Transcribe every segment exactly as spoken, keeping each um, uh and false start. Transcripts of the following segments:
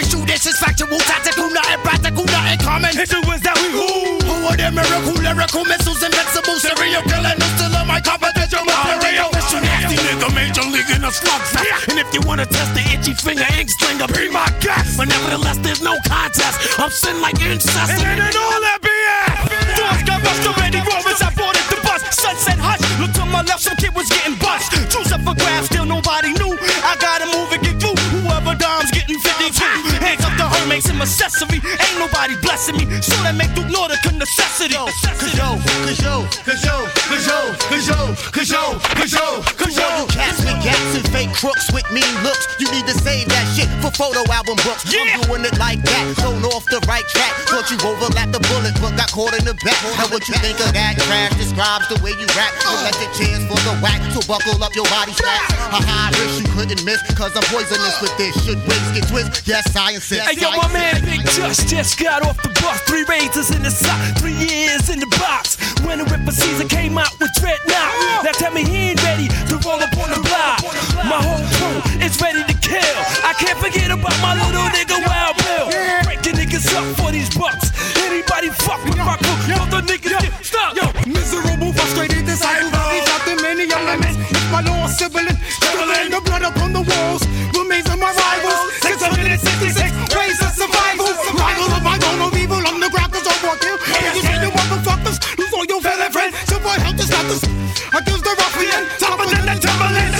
Official, this is factual, tactical, nothing practical, nothing common. It's the ones that we who. Who are them miracle, lyrical missiles, invincible, serial killing, who's still on my competition material. Official nasty nigga, major league in a slug fest. And if you wanna test the itchy finger ink slinger, be my guest. But nevertheless, there's no contest. I'm sitting like incest. And then all that B S. Doors got rushed already, rollers, I boarded the bus. Sunset hush, look to my left, some kid was getting bust. Choose up for grabs, still nobody knew. I gotta move and get through. Whoever dime's getting fifty-two. Hands up to her makes him accessory. Ain't nobody blessing me, so that make Duke Nordic a necessity. Cause yo, cause yo, cause yo, cause yo, cause yo, cause yo, cause yo, cause yo. Cats with gaps and fake crooks with mean looks. You need to save that shit for photo album books. I'm doing it like that, thrown off the right track. Thought you overlapped the bullet, but got caught in the back. Now what you think of that? Trash describes the way you rap. Don't let your chance for the whack, so buckle up your body straps. A high risk you couldn't miss, cause I'm poisonous with this. Should wigs get twist? Yes, science is. Hey yo, my man Big Just just got off the bus. Three razors in the sock, three years in the box. When the Ripper season came out with Dreadnought. Now tell me he ain't ready to roll up on the block. My whole crew is ready to kill. I can't forget about my little nigga Wild Bill. Breaking niggas up for these bucks. Anybody fuck with my crew? Yo, the niggas get stuck. Yo, miserable, frustrated, disciple. These out the many elements. It's my lost sibling. Struggling the blood upon the walls. Remains of my rivals. six hundred sixty-six ways of survival. Rival of my own of evil. I'm the grab cause I'm walking. And you say you motherfuckers. Lose all your fellow friends. So boy, help to stop this. Accuse the ruffian. Tougher than the tumbling.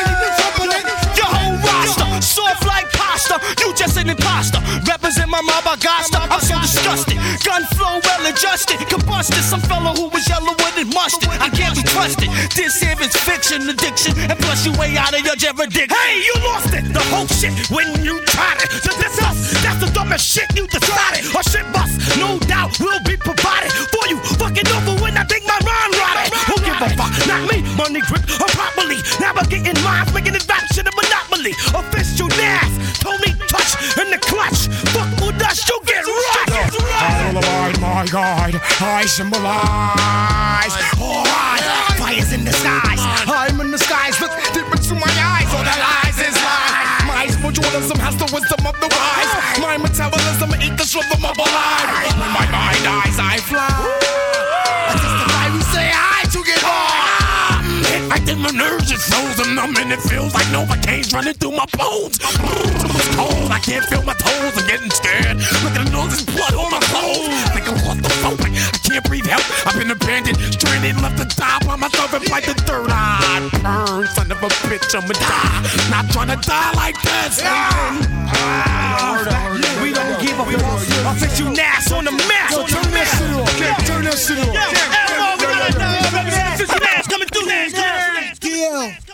Your whole roster, soft like pasta. You just an imposter. Represent my mob, I got stuff. I'm so disgusted. Gun flow well adjusted. Combusted. Some fella who was yellow with it mustard. I can't be trusted. This here is fiction, addiction. And plus you way out of your jurisdiction. Hey, you lost it. The whole shit when you tried it. So this us. That's the dumbest shit you decided. Or shit bust. No doubt will be provided for you. Fucking over when I think my rhyme rotted. Who give a fuck? Not me. Money grip her properly. Navigating minds, making it rap shit a monopoly. Official Nas. Tony touch in the clutch. Fuck with us, you get right. All aboard my guide, I symbolize. Alright, fire's in the skies. I'm in the skies, look deep into my eyes. All the lies is lies. My spiritualism has the wisdom of the wise. My metabolism eat the rhythm of a lie. When my mind dies, I fly. I testify, we say hi to get hard. Like the nerves just frozen, numb, and it feels like Novocaine's running through my bones. It's cold, I can't feel my toes, I'm getting scared. Look at the nose, there's blood on my clothes. Think I'm claustrophobic, I can't breathe help. I've been abandoned, stranded, left to die by myself and like the third eye. Burn, son of a bitch, I'ma die. Not trying to die like this. We don't give a fuck. I'll fix you Nas on the map. Yo, turn that shit off. Turn that shit off.